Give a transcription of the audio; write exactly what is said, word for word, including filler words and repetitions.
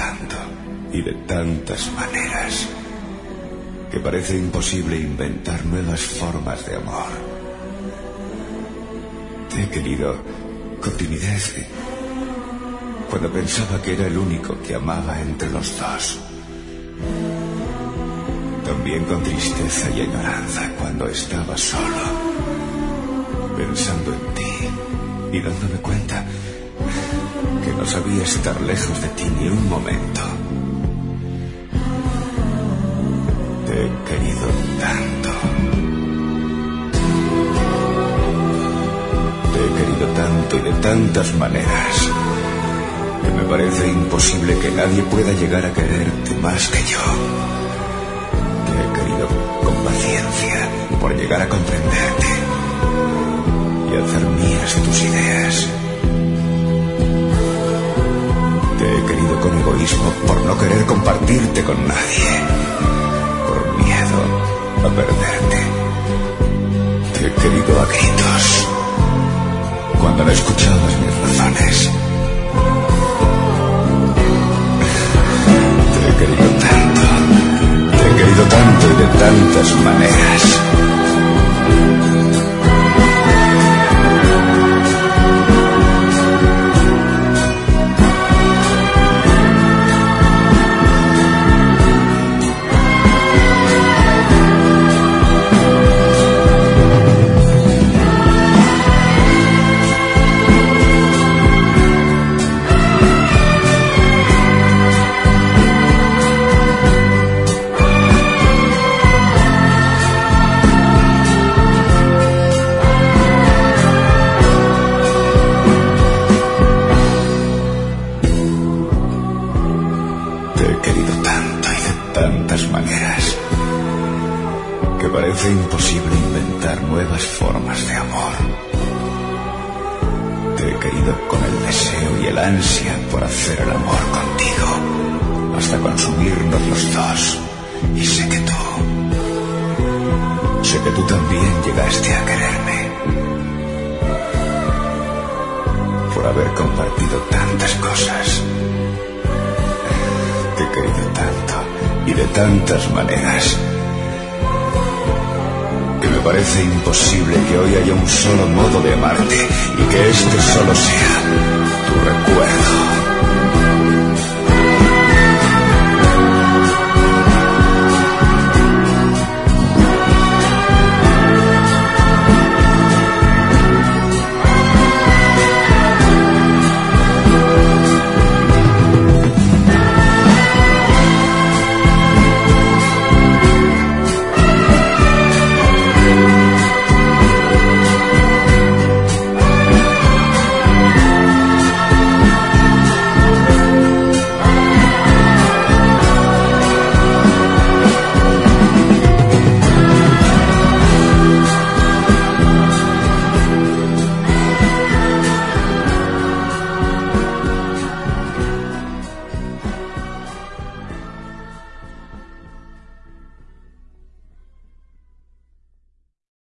tanto y de tantas maneras que parece imposible inventar nuevas formas de amor. Te he querido con timidez cuando pensaba que era el único que amaba entre los dos. También con tristeza y añoranza cuando estaba solo, pensando en ti y dándome cuenta que no sabía estar lejos de ti ni un momento. Te he querido tanto. Te he querido tanto y de tantas maneras que me parece imposible que nadie pueda llegar a quererte más que yo. Te he querido con paciencia por llegar a comprenderte y hacer mías tus ideas. Te he querido con egoísmo por no querer compartirte con nadie, por miedo a perderte. Te he querido a gritos cuando no escuchabas mis razones. Te he querido tanto, te he querido tanto y de tantas maneras. Parece imposible inventar nuevas formas de amor. Te he querido con el deseo y el ansia por hacer el amor contigo, hasta consumirnos los dos. Y sé que tú, sé que tú también llegaste a quererme, por haber compartido tantas cosas. Te he querido tanto y de tantas maneras que me parece imposible que hoy haya un solo modo de amarte y que este solo sea tu recuerdo.